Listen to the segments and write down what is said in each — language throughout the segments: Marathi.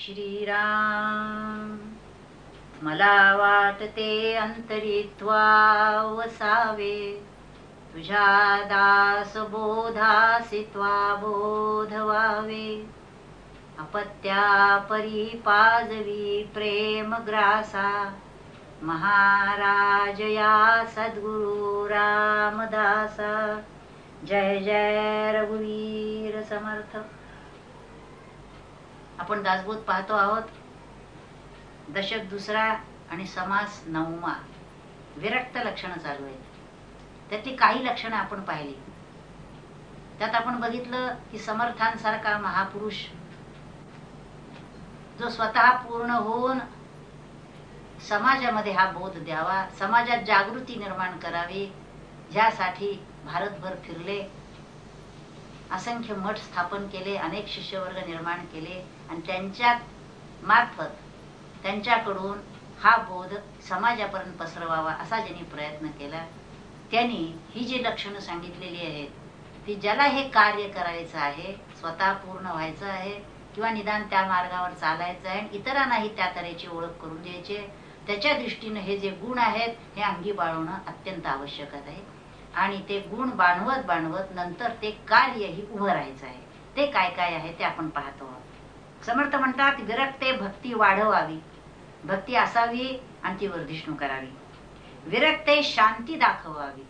श्रीराम मला वाटते अंतरित्वा वसावे तुझ्या दास बोधासी त्वा बोध व्हावे अपत्या परी पाजवी प्रेम ग्रासा महाराज या सद्गुरु रामदासा जय जय रघुवीर समर्थ. आपण दासबोध पाहतो आहोत. दशक दुसरा आणि समास नवमा. विरक्त लक्षणं चालू आहेत. त्यातली काही लक्षणं आपण पाहिली. त्यात आपण बघितलं की समर्थांसारखा महापुरुष जो स्वतः पूर्ण होऊन समाजामध्ये हा बोध द्यावा, समाजात जागृती निर्माण करावी, ज्यासाठी भारतभर फिरले, असंख्य मठ स्थापन केले, अनेक शिष्यवर्ग निर्माण केले आणि त्यांच्या मार्फत त्यांच्याकडून हा बोध समाजापर्यंत पसरवावा असा ज्यांनी प्रयत्न केला, त्यांनी ही जी लक्षणं सांगितलेली आहेत ती ज्याला हे कार्य करायचं आहे, स्वतः पूर्ण व्हायचं आहे किंवा निदान त्या मार्गावर चालायचं आहे, इतरांनाही त्या तऱ्हेची ओळख करून द्यायची, त्याच्या दृष्टीने हे जे गुण आहेत हे अंगी बाळवणं अत्यंत आवश्यक आहे. आणि ते गुण बाणवत बाणवत नंतर ते कार्यही उभं राहायचं आहे. ते काय काय आहे ते आपण पाहतो. समर्थ म्हणतात विरक्ते भक्ती वाढवावी, भक्ती असावी आणि ती वर्धिष्णू करावी. विरक्ते शांती दाखवावी,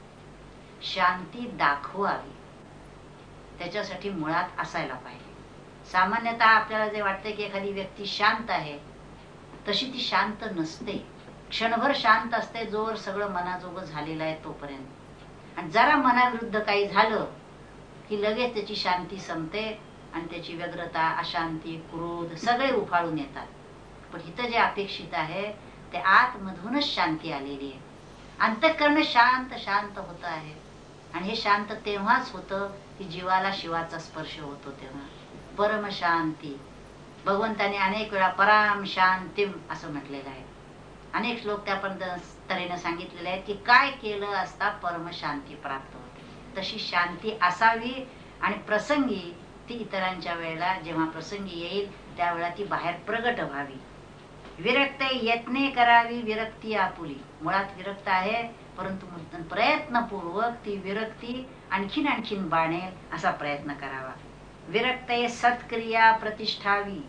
शांती दाखवावी, त्याच्यासाठी मुळात असायला पाहिजे. सामान्यतः आपल्याला जे वाटते की एखादी व्यक्ती शांत आहे, तशी ती शांत नसते. क्षणभर शांत असते जोवर सगळं मनाजोगं झालेलं आहे तोपर्यंत. आणि जरा मनाविरुद्ध काही झालं की लगेच त्याची शांती संपते आणि त्याची व्यग्रता, अशांती, क्रोध सगळे उफाळून येतात. पण इथं जे अपेक्षित आहे ते आतमधूनच शांती आलेली आहे. अंतःकरण शांत शांत होत आहे. आणि हे शांत तेव्हाच होतं की जीवाला शिवाचा स्पर्श होतो तेव्हा. परम शांती, भगवंताने अनेक वेळा पराम शांतीम असं म्हटलेलं आहे. अनेक श्लोक त्या पण तऱ्हेने सांगितलेले आहेत की काय केलं असता परम शांती प्राप्त होते. तशी शांती असावी आणि प्रसंगी ती इतरांच्या वेळेला जेव्हा प्रसंगी येईल त्यावेळेला ती बाहेर प्रगट व्हावी. विरक्त यत्ने करावी विरक्ती आपुली. मुळात विरक्त आहे परंतु प्रयत्नपूर्वक ती विरक्ती आणखीन आणखीन बाणेल असा प्रयत्न करावा. विरक्त सत्क्रिया प्रतिष्ठावी.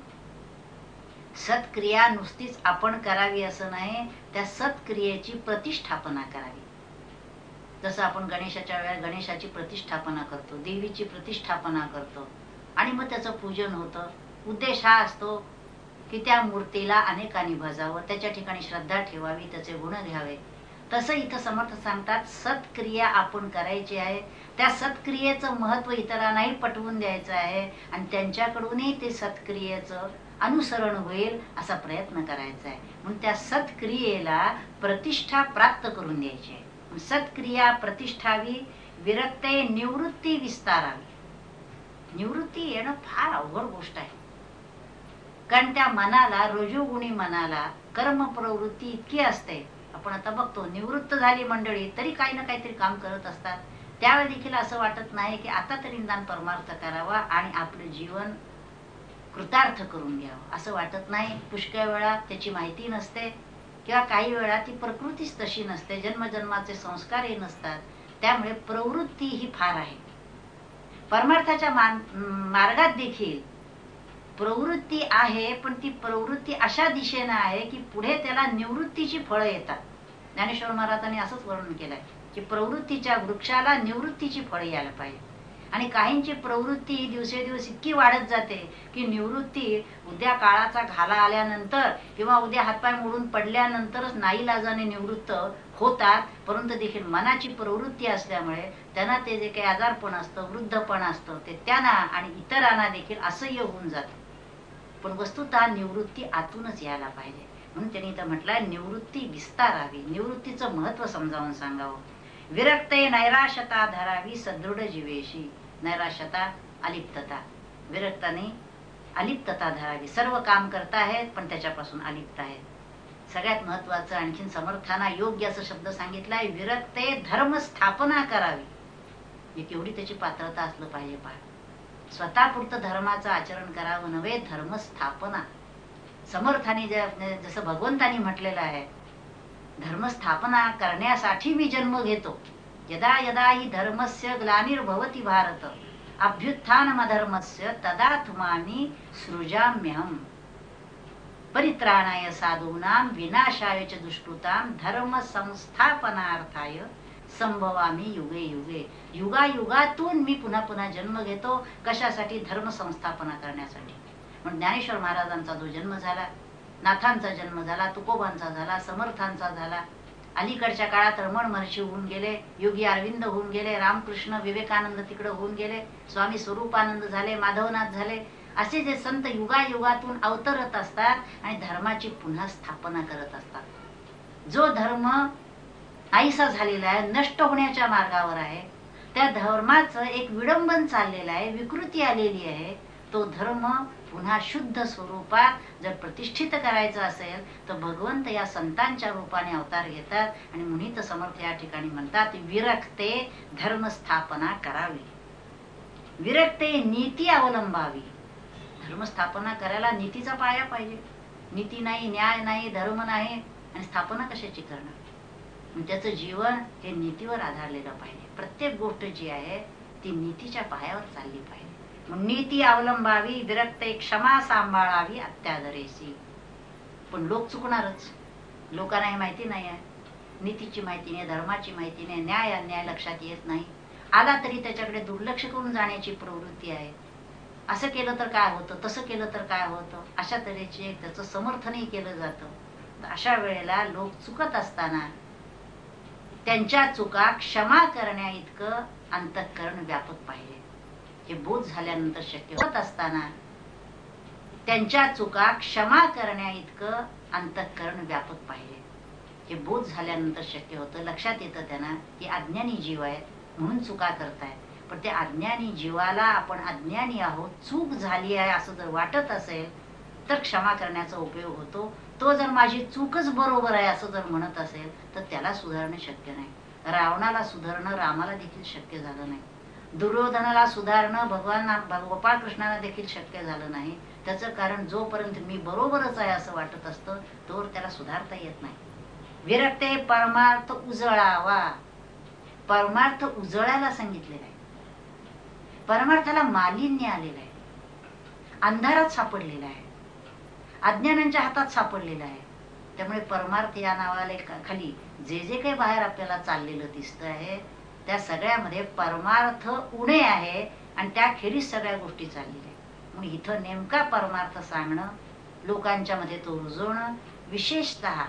सत्क्रिया नुसतीच आपण करावी असं नाही, त्या सत्क्रियेची प्रतिष्ठापना करावी. जसं आपण गणेशाच्या वेळेला गणेशाची प्रतिष्ठापना करतो, देवीची प्रतिष्ठापना करतो आणि मग त्याचं पूजन होतं. उद्देश हा असतो की त्या मूर्तीला अनेकांनी भजावं, त्याच्या ठिकाणी श्रद्धा ठेवावी, त्याचे गुण घ्यावे. तसं इथं समर्थ सांगतात सत्क्रिया आपण करायची आहे. त्या सत्क्रियेचं महत्व इतरांनाही पटवून द्यायचं आहे आणि त्यांच्याकडूनही ते सत्क्रियेचं अनुसरण होईल असा प्रयत्न करायचा आहे. म्हणून त्या सत्क्रियेला प्रतिष्ठा प्राप्त करून द्यायची आहे. सत्क्रिया प्रतिष्ठावी. विरक्ते निवृत्ती विस्तारावी. निवृत्ती येणं फार अवघड गोष्ट आहे. कारण त्या मनाला, रजोगुणी मनाला कर्म प्रवृत्ती इतकी असते. आपण आता बघतो निवृत्त झाली मंडळी तरी काही ना काहीतरी काम करत असतात. त्यावेळी देखील असं वाटत नाही की आता तरी निदान परमार्थ करावा आणि आपलं जीवन कृतार्थ करून घ्यावं असं वाटत नाही. पुष्कळ वेळा त्याची माहिती नसते किंवा काही वेळा ती प्रकृतीच तशी नसते, जन्मजन्माचे संस्कारही नसतात. त्यामुळे प्रवृत्ती ही फार आहे. परमार्थाच्या मार्गात देखील प्रवृत्ती आहे, पण ती प्रवृत्ती अशा दिशेने आहे की पुढे त्याला निवृत्तीची फळं येतात. ज्ञानेश्वर महाराजांनी असंच वर्णन केलंय की प्रवृत्तीच्या वृक्षाला निवृत्तीची फळं यायला पाहिजे. आणि काहींची प्रवृत्ती दिवसेदिवस इतकी वाढत जाते की निवृत्ती उद्या काळाचा घाला आल्यानंतर किंवा उद्या हातपाय मोडून पडल्यानंतरच नाईलाजाने निवृत्त होतात. परंतु देखील मनाची प्रवृत्ती असल्यामुळे त्यांना ते जे काही आजारपण असतं, वृद्धपण असतं, ते त्यांना आणि इतरांना देखील असह्य होऊन जातं. पण वस्तुतः निवृत्ती आतूनच यायला पाहिजे. म्हणून त्यांनी इथं म्हटलंय निवृत्ती विस्तारावी, निवृत्तीचं महत्व समजावून सांगावं. विरक्ते नैराश्यता धरावी सदृढ जीवेशी. नैराश्यता अलिप्तता, विरक्ताने अलिप्तता धरावी. सर्व काम करता आहेत पण त्याच्यापासून अलिप्त आहेत. सगळ्यात महत्वाचं आणखीन समर्थांना योग्य असं शब्द सांगितलाय विरक्ते धर्म स्थापना करावी. केवढी त्याची पात्रता असलं पाहिजे पहा. स्वतःपुरतं धर्माचं आचरण करावं नव्हे, धर्मस्थापना. समर्थाने जसं भगवंतानी म्हटलेलं आहे, धर्मस्थापना करण्यासाठी मी जन्म घेतो. यदा यदा हि धर्मस्य ग्लानिर्भवति भारत अभ्युत्थानमधर्मस्य तदात्मानि सृजाम्यहम् परित्राणाय साधूनां विनाशाय च दुष्कृतां धर्म संस्थापनार्थाय संभवामी युगे युगे. युगायुगातून मी पुन्हा पुन्हा जन्म घेतो. कशासाठी? धर्म संस्थापना करण्यासाठी. म्हणून ज्ञानेश्वर महाराजांचा जो जन्म झाला, नाथांचा जन्म झाला, तुकोबांचा झाला, समर्थांचा झाला, अलीकडच्या काळात रमण महर्षी होऊन गेले, योगी अरविंद होऊन गेले, रामकृष्ण विवेकानंद तिकडे होऊन गेले, स्वामी स्वरूपानंद झाले, माधवनाथ झाले, असे जे संत युगायुगातून अवतरत असतात आणि धर्माची पुन्हा स्थापना करत असतात. जो धर्म नाहीसा झालेला आहे, नष्ट होण्याच्या मार्गावर आहे, त्या धर्माचं एक विडंबन चाललेलं आहे, विकृती आलेली आहे, तो धर्म पुन्हा शुद्ध स्वरूपात जर प्रतिष्ठित करायचा असेल तर भगवंत या संतांच्या रूपाने अवतार घेतात. आणि मुनीत समर्थ या ठिकाणी म्हणतात, विरक्ते धर्मस्थापना करावी. विरक्ते नीती अवलंबावी. धर्मस्थापना करायला नीतीचा पाया पाहिजे. नीती नाही, न्याय नाही, धर्म नाही, आणि स्थापना कशाची करणार? त्याचं जीवन हे नीतीवर आधारलेलं पाहिजे. प्रत्येक गोष्ट जी आहे ती नीतीच्या पायावर चालली पाहिजे. नीती अवलंबावी, विरक्ते क्षमा सांभाळावी अत्यादरेसी. पण लोक चुकणारच. लोकांना हे माहिती नाही आहे, नीतीची माहिती नाही, धर्माची माहिती नाही, न्याय अन्याय लक्षात येत नाही. आला तरी त्याच्याकडे दुर्लक्ष करून जाण्याची प्रवृत्ती आहे. असं केलं तर काय होतं, तसं केलं तर काय होतं, अशा तऱ्हेचे त्याचं समर्थनही केलं जातं. अशा वेळेला लोक चुकत असताना त्यांच्या चुका क्षमा करण्या इतकं अंतःकरण व्यापक पाहिजे. हे बोध झाल्यानंतर शक्य होत असताना त्यांच्या चुका क्षमा करण्या इतकं अंतःकरण व्यापक पाहिजे. हे बोध झाल्यानंतर शक्य होतं. लक्षात येतं त्यांना की अज्ञानी जीव आहेत म्हणून चुका करतायत. पण त्या अज्ञानी जीवाला आपण अज्ञानी आहोत, चूक झाली आहे असं जर वाटत असेल तर क्षमा करण्याचा उपयोग होतो. तो जर माझी चूकच बरोबर आहे असं जर म्हणत असेल तर त्याला सुधारणं शक्य नाही. रावणाला सुधारणं रामाला देखील शक्य झालं नाही. दुर्योधनाला सुधारणं भगवान गोपाळकृष्णाला देखील शक्य झालं नाही. त्याचं कारण जोपर्यंत मी बरोबरच आहे असं वाटत असतं तोवर त्याला सुधारता येत नाही. विरक्ते परमार्थ उजळावा. परमार्थ उजळायला सांगितलेला आहे. परमार्थाला मालिन्य आलेलं आहे, अंधारात सापडलेला आहे, अज्ञानांच्या हातात सापडलेला आहे. त्यामुळे परमार्थ या नावाला खाली जे जे काही बाहेर आपल्याला चाललेलं दिसत आहे त्या सगळ्यामध्ये परमार्थ उणे आहे आणि त्याखेरीज सगळ्या गोष्टी चाललेल्या आहेत. म्हणून इथं नेमका परमार्थ सांगणं, लोकांच्या मध्ये तो रुजवणं, विशेषतः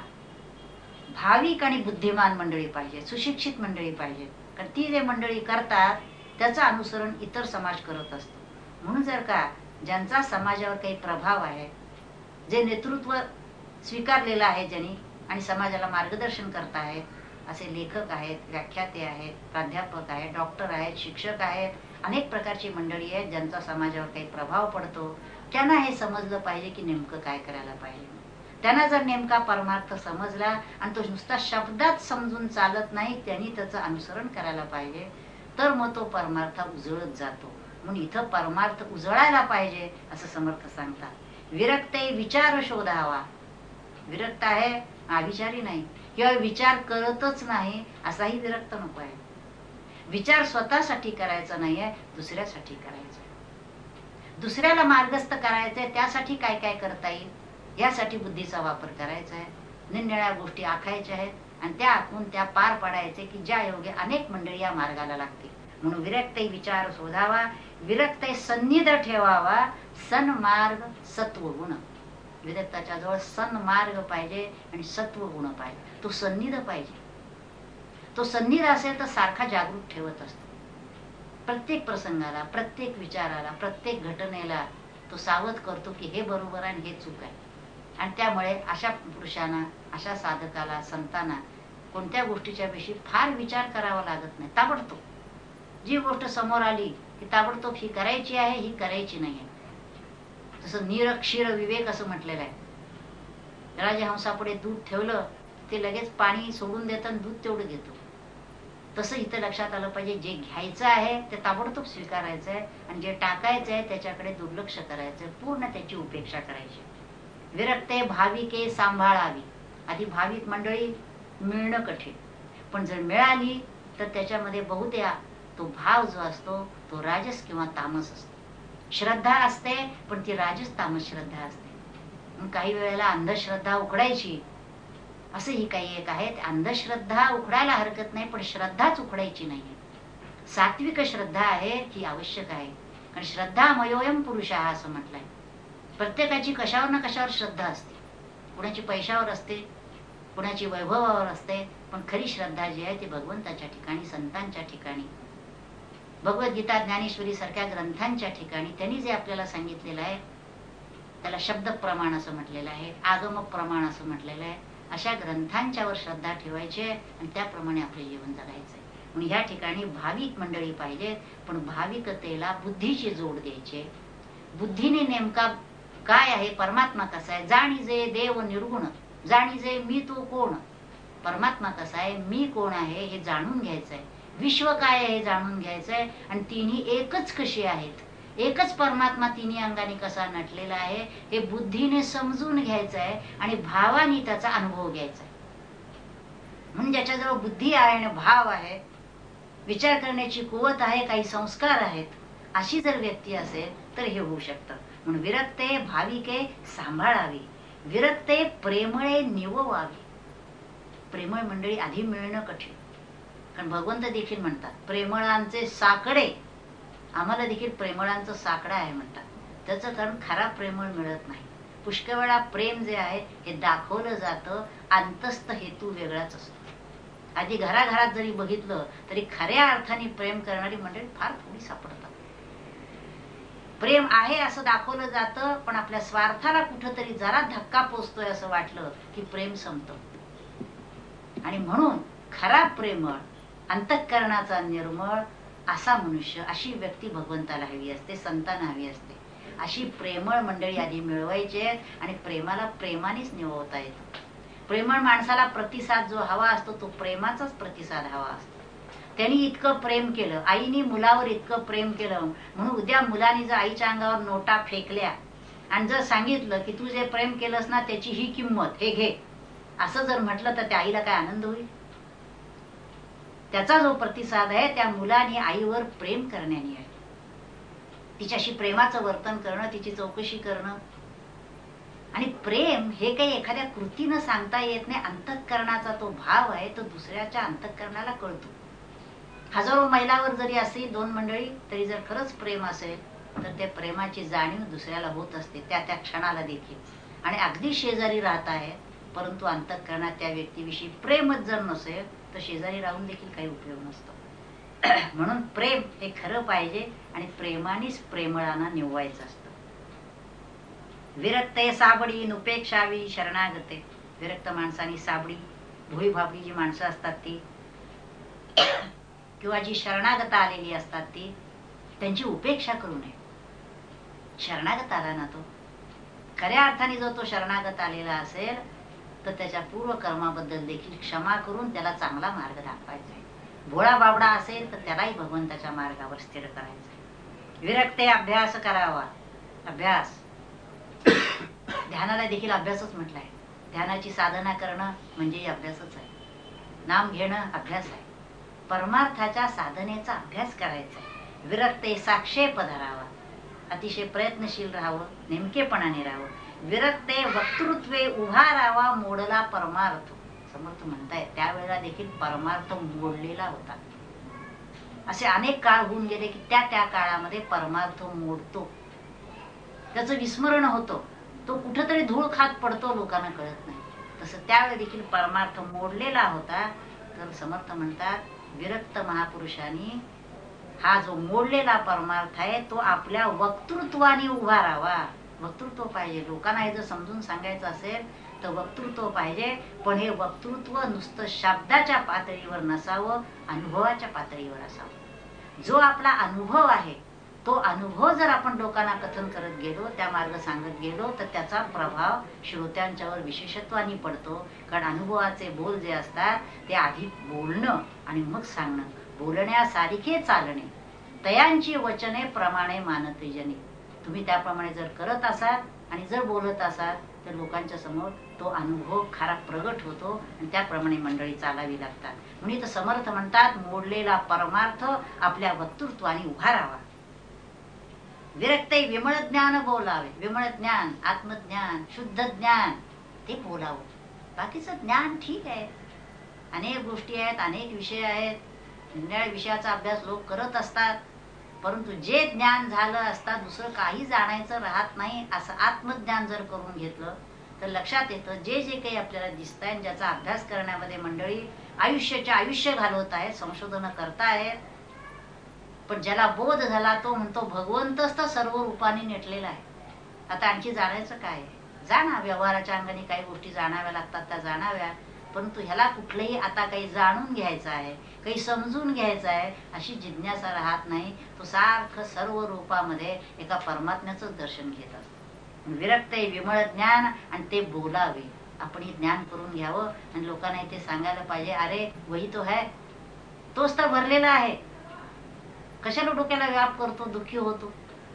भाविक आणि बुद्धिमान मंडळी पाहिजे, सुशिक्षित मंडळी पाहिजे. कारण ती जे मंडळी करतात त्याचं अनुसरण इतर समाज करत असतो. म्हणून जर का ज्यांचा समाजावर काही प्रभाव आहे, जे नेतृत्व स्वीकारलेलं आहे ज्यांनी आणि समाजाला मार्गदर्शन करत आहेत, असे लेखक आहेत, व्याख्याते आहेत, प्राध्यापक आहेत, डॉक्टर आहेत, शिक्षक आहेत, अनेक प्रकारची मंडळी आहेत ज्यांचा समाजावर काही प्रभाव पडतो, त्यांना हे समजलं पाहिजे की नेमकं काय करायला पाहिजे. त्यांना जर नेमका परमार्थ समजला आणि तो नुसता शब्दात समजून चालत नाही, त्यांनी त्याचं अनुसरण करायला पाहिजे, तर मग तो परमार्थ उजळत जातो. म्हणून इथं परमार्थ उजळायला पाहिजे असं समर्थ सांगतात. विरक्ते विचार शोधावा. विरक्त आहे, अविचारी नाही, किंवा विचार करतच नाही असाही विरक्त नको आहे. विचार स्वतःसाठी करायचा नाहीये, दुसऱ्यासाठी करायचा आहे. दुसऱ्याला मार्गस्थ करायचंय, त्यासाठी काय काय करता येईल यासाठी बुद्धीचा वापर करायचा आहे. निरनिराळ्या गोष्टी आखायच्या आहेत आणि त्या आखून त्या पार पाडायचे की ज्या योगे अनेक मंडळी या मार्गाला लागतील. म्हणून विरक्ते विचार शोधावा, विरक्ते सन्निध ठेवावा, सन्मार्ग सत्वगुण. विरक्ताच्या जवळ सन्मार्ग पाहिजे आणि सत्वगुण पाहिजे. तो सन्निध पाहिजे. तो सन्निध असेल तर सारखा जागृत ठेवत असतो. प्रत्येक प्रसंगाला, प्रत्येक विचाराला, प्रत्येक घटनेला तो सावध करतो की हे बरोबर आहे आणि हे चूक आहे. आणि त्यामुळे अशा पुरुषांना, अशा साधकाला, संतांना कोणत्या गोष्टीच्या विषयी फार विचार करावा लागत नाही. ताबडतोब जी गोष्ट समोर आली की ताबडतोब ही करायची आहे, ही करायची नाही आहे. जसं निरक्षीर विवेक असं म्हटलेलं आहे. राजहंसापुढे दूध ठेवलं ते लगेच पाणी सोडून देतं आणि दूध तेवढं घेतो. तसं इथं लक्षात आलं पाहिजे, जे घ्यायचं आहे ते ताबडतोब स्वीकारायचं आहे आणि जे टाकायचं आहे त्याच्याकडे दुर्लक्ष करायचं आहे, पूर्ण त्याची उपेक्षा करायची. विरक्ते भाविके सांभाळावी. आधी भाविक मंडळी मिळणं कठीण, पण जर मिळाली तर त्याच्यामध्ये बहुतेक तो भाव जो असतो तो राजस किंवा तामस असतो. श्रद्धा असते पण ती राजस तामस श्रद्धा असते. काही वेळेला अंधश्रद्धा उखडायची, असंही काही एक आहे. अंधश्रद्धा उखडायला हरकत नाही, पण श्रद्धाच उखडायची नाहीये. सात्विक श्रद्धा आहे ती आवश्यक आहे, कारण श्रद्धा मयोयम पुरुष असं म्हटलंय. प्रत्येकाची कशावर ना कशावर श्रद्धा असते. कुणाची पैशावर असते, कुणाची वैभवावर असते, पण खरी श्रद्धा जी आहे ती भगवंताच्या ठिकाणी, संतांच्या ठिकाणी, भगवद्गीता ज्ञानेश्वरी सारख्या ग्रंथांच्या ठिकाणी त्यांनी जे आपल्याला सांगितलेलं आहे त्याला शब्द प्रमाण असं म्हटलेलं आहे, आगम प्रमाण असं म्हटलेलं आहे. अशा ग्रंथांच्यावर श्रद्धा ठेवायची आणि त्याप्रमाणे आपले जीवन जगायचंय. म्हणून ह्या ठिकाणी भाविक मंडळी पाहिजेत, पण भाविकतेला बुद्धीची जोड द्यायची. बुद्धीने नेमका काय आहे, परमात्मा कसा आहे, जाणीजे देव निर्गुण, जाणीजे मी तो कोण, परमात्मा कसा आहे, मी कोण आहे हे जाणून घ्यायचंय. विश्व काय आहे हे जाणून घ्यायचंय आणि तिन्ही एकच कशी आहेत, एकच परमात्मा तिन्ही अंगाने कसा नटलेला आहे हे बुद्धीने समजून घ्यायचं आहे आणि भावाने त्याचा अनुभव घ्यायचा आहे. म्हणून ज्याच्याजवळ बुद्धी आहे आणि भाव आहे, विचार करण्याची कुवत आहे, काही संस्कार आहेत, अशी जर व्यक्ती असेल तर हे होऊ शकतं. म्हणून विरक्ते भाविके सांभाळावी, विरक्ते प्रेमळे निववावी. प्रेमळ मंडळी आधी मिळणं कठीण, कारण भगवंत देखील म्हणतात प्रेमळांचे साकडे, आम्हाला देखील प्रेमळांचं साकडा आहे म्हणतात. त्याचं कारण खरा प्रेमळ मिळत नाही. पुष्कळ वेळा प्रेम जे आहे हे दाखवलं जातं, अंतस्थ हेतू वेगळाच असतो. आधी घराघरात जरी बघितलं तरी खऱ्या अर्थाने प्रेम करणारी मंडळी फार थोडी सापडतात. प्रेम आहे असं दाखवलं जातं, पण आपल्या स्वार्थाला कुठंतरी जरा धक्का पोचतोय असं वाटलं की प्रेम संपतं. आणि म्हणून खरा प्रेमळ, अंतःकरणाचा निर्मळ असा मनुष्य, अशी व्यक्ती भगवंताला हवी असते, संतांना हवी असते. अशी प्रेमळ मंडळी आधी मिळवायची आणि प्रेमाला प्रेमानेच निवडता येतं. प्रेमळ माणसाला प्रतिसाद जो हवा असतो तो प्रेमाचाच प्रतिसाद हवा असतो. त्यांनी इतकं प्रेम केलं, आईने मुलावर इतकं प्रेम केलं म्हणून उद्या मुलाने जर आईच्या अंगावर नोटा फेकल्या आणि जर सांगितलं की तू जे प्रेम केलंस ना त्याची ही किंमत, हे घे, असं जर म्हटलं तर त्या आईला काय आनंद होईल? त्याचा जो प्रतिसाद आहे त्या मुलाने आईवर प्रेम करण्याने आहे. तिच्याशी प्रेमाचं वर्तन करणं, तिची चौकशी करणं. आणि प्रेम हे काही एखाद्या कृतीनं सांगता येत नाही. अंतःकरणाचा तो भाव आहे तो दुसऱ्याच्या अंतःकरणाला कळतो. हजारो मैलावर जरी असली दोन मंडळी तरी जर खरंच प्रेम असेल तर त्या प्रेमाची जाणीव दुसऱ्याला होत असते त्या त्या क्षणाला देखील. आणि अगदी शेजारी राहत आहेत परंतु अंतःकरणात त्या व्यक्तीविषयी प्रेमच जर नसेल तर शेजारी राहून देखील काही उपयोग नसतो. म्हणून प्रेम हे खरं पाहिजे आणि प्रेमानेच प्रेमळांना निववायचं असतं. विरक्ते साबडी नुपेक्षावी शरणागते. विरक्त माणसानी साबडी, भोळी भाबडी जी माणसं असतात ती किंवा जी शरणागत आलेली असतात ती त्यांची उपेक्षा करू नये. शरणागत आला ना तो, खऱ्या अर्थाने जो तो शरणागत आलेला असेल तर त्याच्या पूर्व कर्माबद्दल देखील क्षमा करून त्याला चांगला मार्ग दाखवायचा आहे. भोळा बाबडा असेल तर त्यालाही भगवंताच्या मार्गावर स्थिर करायचं आहे. विरक्ते अभ्यास करावा. अभ्यास, ध्यानाला देखील अभ्यासच म्हटलं आहे. ध्यानाची साधना करणं म्हणजे अभ्यासच आहे. नाम घेणं अभ्यास आहे. परमार्थाच्या साधनेचा अभ्यास करायचा आहे. विरक्ते साक्षेप धरावा. अतिशय प्रयत्नशील राहावं, नेमकेपणाने राहावं. विरक्ते वक्तृत्वे उभा राहावा, मोडला परमार्थ. समर्थ म्हणताय त्यावेळेला देखील परमार्थ मोडलेला होता. असे अनेक काळ होऊन गेले की त्या त्या काळामध्ये परमार्थ मोडतो, त्याचं विस्मरण होतं, तो कुठेतरी धूळ खात पडतो, लोकांना कळत नाही. तसं त्यावेळी देखील परमार्थ मोडलेला होता. तर समर्थ म्हणतात विरक्त महापुरुषांनी हा जो मोडलेला परमार्थ आहे तो आपल्या वक्तृत्वाने उभा राहावा. वक्तृत्व पाहिजे. लोकांना हे जर समजून सांगायचं असेल तर वक्तृत्व पाहिजे, पण हे वक्तृत्व नुसतं शब्दाच्या पातळीवर नसावं, अनुभवाच्या पातळीवर असावं. जो आपला अनुभव आहे तो अनुभव जर आपण लोकांना कथन करत गेलो, त्या मार्ग सांगत गेलो, तर त्याचा प्रभाव श्रोत्यांच्यावर विशेषत्वाने पडतो. कारण अनुभवाचे बोल जे असतात ते आधी बोलणं आणि मग सांगणं, बोलण्यासारखे चालणे, तयांची वचने प्रमाणे मानते जने. तुम्ही त्याप्रमाणे जर करत असाल आणि जर बोलत असाल तर लोकांच्या समोर तो अनुभव खरा प्रगट होतो आणि त्याप्रमाणे मंडळी चालावी लागतात. म्हणून तर समर्थ म्हणतात, मोडलेला परमार्थ आपल्या वक्तृत्वाने उभा राहावा. विरक्ते विमळ ज्ञान बोलावे. विमळ ज्ञान, आत्मज्ञान, शुद्ध ज्ञान ते बोलावं. बाकीचं ज्ञान ठीक आहे, अनेक गोष्टी आहेत, अनेक विषय आहेत, निरनिराळ्या विषयाचा अभ्यास लोक करत असतात, परंतु जे ज्ञान झालं असता दुसरं काही जाणायचं राहत नाही. असं आत्मज्ञान जर करून घेतलं तर लक्षात येतं जे जे काही आपल्याला दिसत आहे, ज्याचा अभ्यास करण्यामध्ये मंडळी आयुष्याचे आयुष्य घालवत आहेत, संशोधन करतायत, पण ज्याला बोध झाला तो म्हणतो भगवंतच तर सर्व रूपाने नेटलेला आहे. आता आणखी जाणायचं काय? जाणा, व्यवहाराच्या अंगाने काही गोष्टी जाणाव्या लागतात त्या जाणाव्या, परंतु ह्याला कुठलंही आता काही जाणून घ्यायचं आहे, काही समजून घ्यायचं आहे अशी जिज्ञासा राहत नाही. तो सारखं सर्व रूपामध्ये एका परमात्म्याचं दर्शन घेत असतो. विरक्त विमळ ज्ञान आणि ते बोलावे. आपण हे ज्ञान करून घ्यावं आणि लोकांना ते सांगायला पाहिजे, अरे वही तो है, तोच तर भरलेला आहे, कशाला डोक्याला व्याप करतो, दुःखी होतो.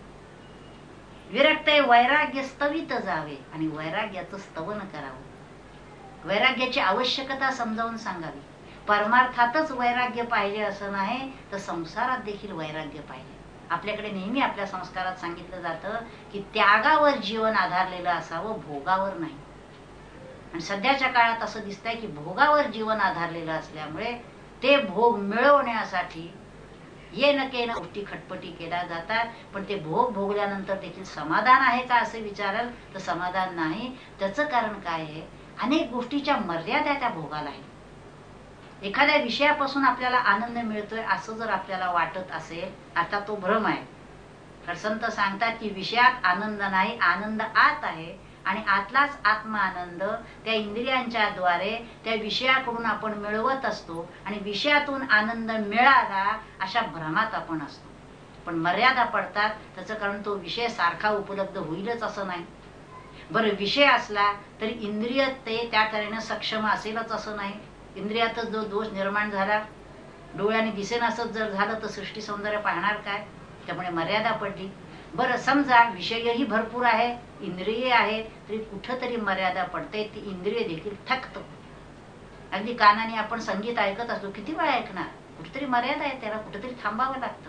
विरक्त वैराग्य स्तवित जावे आणि वैराग्याचं स्तवन करावं. वैराग्याची आवश्यकता समजावून सांगावी. परमार्थातच वैराग्य पाहिजे असं नाही, तर संसारात देखील वैराग्य पाहिजे. आपल्याकडे नेहमी आपल्या संस्कारात सांगितलं जातं की त्यागावर जीवन आधारलेलं असावं, भोगावर नाही. आणि सध्याच्या काळात असं दिसतंय की भोगावर जीवन आधारलेलं असल्यामुळे ते भोग मिळवण्यासाठी ये न के न गोष्टी खटपटी केल्या जातात. पण ते भोग भोगल्यानंतर देखील समाधान आहे का असं विचाराल तर समाधान नाही. त्याचं कारण काय आहे? अनेक गोष्टीच्या मर्यादा त्या भोगाला आहे. एखाद्या विषयापासून आपल्याला आनंद मिळतोय असं जर आपल्याला वाटत असेल, आता तो भ्रम आहे. तर संत सांगतात की विषयात आनंद नाही, आनंद आत आहे आणि आतलाच आत्मा आनंद त्या इंद्रियांच्या द्वारे त्या विषयाकडून आपण मिळवत असतो आणि विषयातून आनंद मिळाला अशा भ्रमात आपण असतो. पण मर्यादा पडतात. त्याचं कारण तो विषय सारखा उपलब्ध होईलच असं नाही. बरं, विषय असला तरी इंद्रिय ते त्या तऱ्हेने सक्षम असेलच असं नाही. इंद्रियातच जो दोष निर्माण झाला, डोळ्याने दिसेनासच जर झालं तर सृष्टी सौंदर्य पाहणार काय? त्यामुळे मर्यादा पडली. बरं, समजा विषयही भरपूर आहे, इंद्रिय आहे, तरी कुठंतरी मर्यादा पडते. ती इंद्रिय देखील थकतो. अगदी कानाने आपण संगीत ऐकत असतो, किती वेळा ऐकणार? कुठेतरी मर्यादा आहे, त्याला कुठेतरी थांबावं लागतं.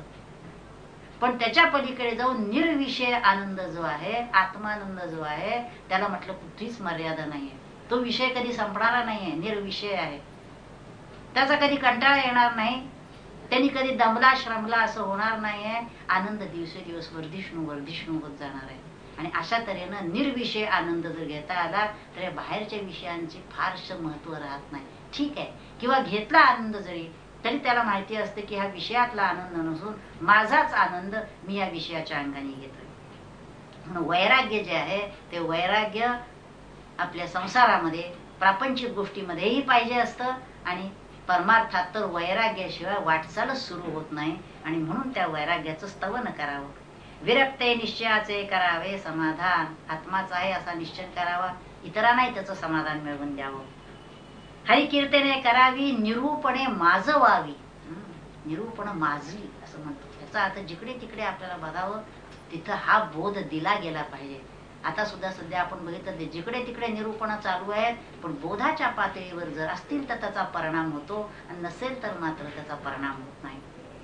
पण त्याच्या पलीकडे जाऊन निर्विषय आनंद जो आहे, आत्मानंद जो आहे, त्याला म्हटलं कुठलीच मर्यादा नाहीये. तो विषय कधी संपणारा नाहीये, निर्विषय आहे. त्याचा कधी कंटाळा येणार नाही, त्यांनी कधी दमला श्रमला असं होणार नाहीये. आनंद दिवसेदिवस वर्धिष्णू वर्धिष्णू होत जाणार आहे. आणि अशा तऱ्हेनं निर्विषय आनंद जर घेता आला तर बाहेरच्या विषयांचे फारसं महत्व राहत नाही. ठीक आहे, किंवा घेतला आनंद जरी तरी त्याला माहिती असते की हा विषयातला आनंद नसून माझाच आनंद मी या विषयाच्या अंगाने घेतोय. म्हणून वैराग्य जे आहे ते वैराग्य आपल्या संसारामध्ये प्रापंचिक गोष्टीमध्येही पाहिजे असतं आणि परमार्थात तर वैराग्याशिवाय वाटचालच सुरू होत नाही. आणि म्हणून त्या वैराग्याचं स्तवन करावं. विरक्ते निश्चयाचे करावे समाधान. आत्माचा आहे असा निश्चय करावा, इतरांनाही त्याचं समाधान मिळवून द्यावं. हरिकीर्तने करावी, निरूपणे माजवावी. निरूपण माजली असं म्हणतो. याचा अर्थ जिकडे तिकडे आपल्याला बघावं तिथं हा बोध दिला गेला पाहिजे. आता सुद्धा सध्या आपण बघितलं ते जिकडे तिकडे निरूपण चालू आहेत, पण बोधाच्या पातळीवर जर असतील तर त्याचा परिणाम होतो आणि नसेल तर मात्र त्याचा परिणाम होत नाही.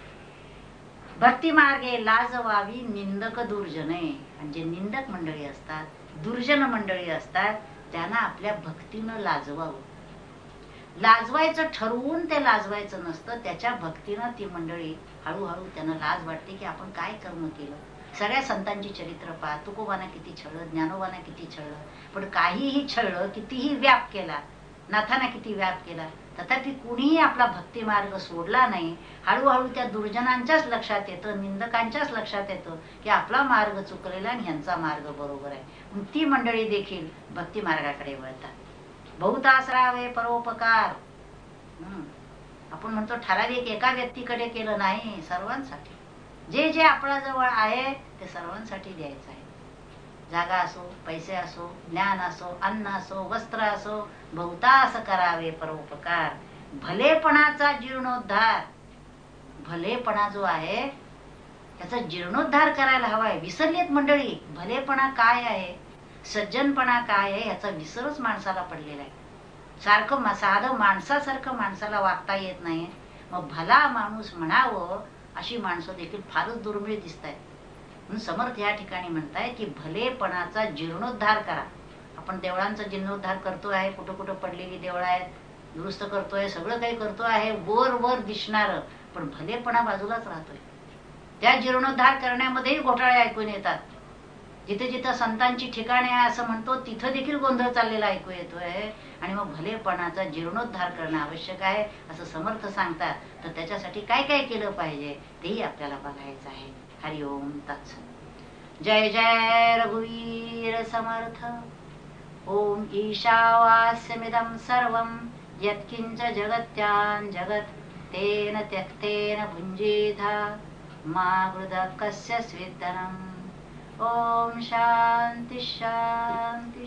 भक्ती मार्गे लाजवावी निंदक दुर्जने. आणि जे निंदक मंडळी असतात, दुर्जन मंडळी असतात, त्यांना आपल्या भक्तीनं लाजवावं. लाजवायचं ठरवून ते लाजवायचं नसतं. त्याच्या भक्तीनं ती मंडळी हळूहळू त्यांना लाज वाटते की आपण काय कर्म केलं. सगळ्या संतांची चरित्र पहा. तुकोबांना किती छळलं, ज्ञानोबांना किती छळलं, पण काहीही छळलं, कितीही व्याप केला, नाथांना किती व्याप केला, तथापि कुणीही आपला भक्ती मार्ग सोडला नाही. हळूहळू त्या दुर्जनांच्याच लक्षात येतं, निंदकांच्याच लक्षात येतं की आपला मार्ग चुकलेला आणि ह्यांचा मार्ग बरोबर आहे. मग ती मंडळी देखील भक्ती मार्गाकडे वळतात. बहुतासरावे परोपकार. आपण म्हणतो ठराविक एका व्यक्तीकडे केलं नाही, सर्वांसाठी. जे जे आपल्याजवळ आहे ते सर्वांसाठी द्यायचं आहे. जागा असो, पैसे असो, ज्ञान असो, अन्न असो, वस्त्र असो, बहुतास करावे परोपकार. भलेपणाचा जीर्णोद्धार, भलेपणा जो आहे त्याचा जीर्णोद्धार करायला हवाय. विसरलेत मंडळी, भलेपणा काय आहे, सज्जनपणा काय आहे याचा विसरच माणसाला पडलेला आहे. सारखं साधं माणसासारखं माणसाला वागता येत नाही. मग भला माणूस म्हणावं अशी माणसं देखील फारच दुर्मिळ दिसत आहेत. म्हणून समर्थ या ठिकाणी म्हणताय की भलेपणाचा जीर्णोद्धार करा. आपण देवळांचा जीर्णोद्धार करतो आहे, कुठं कुठं पडलेली देवळं आहेत दुरुस्त करतोय, सगळं काही करतो आहे, वर वर दिसणार, पण भलेपणा बाजूलाच राहतोय. त्या जीर्णोद्धार करण्यामध्येही घोटाळे ऐकून येतात. जिथे जिथं संतांची ठिकाणे आहे असं म्हणतो तिथं देखील गोंधळ चाललेला ऐकू येतोय. आणि मग भलेपणाचा जीर्णोद्धार करणं आवश्यक आहे असं समर्थ सांगतात. तर त्याच्यासाठी काय काय केलं पाहिजे तेही आपल्याला बघायचं आहे. हरिओम तत्सत. जय जय रघुवीर समर्थ. ओम ईशावास्यमिदं सर्वं यत्किंच जगत्यां जगत् तेन त्यक्तेन भुञ्जीथा मा वृथा कस्य स्विद्दनम्. ओम शांती शांती.